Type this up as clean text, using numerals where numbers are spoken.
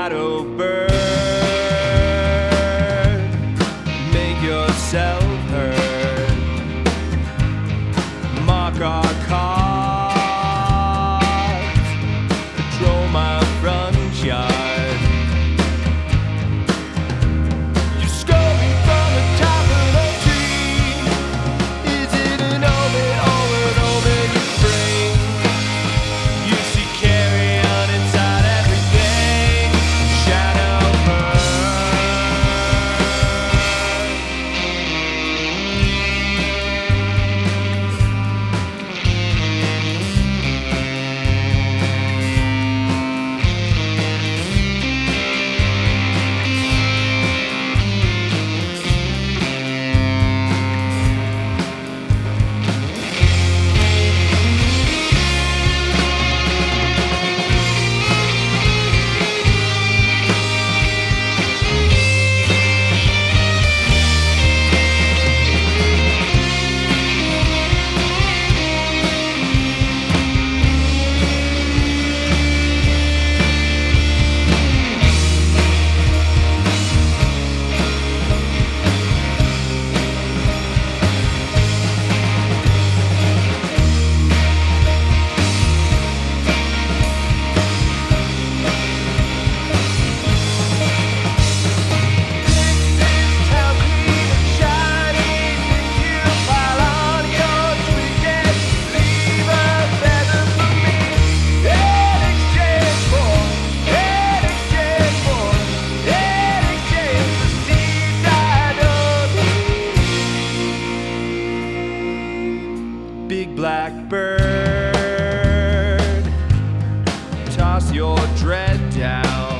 shadow bird, make yourself heard. Mark our cards, patrol my front yard. You're scrolling from the top of the tree. Is it an omen or an omen you bring? You see carrion inside everything. Shadow bird. Big black bird, toss your dread down.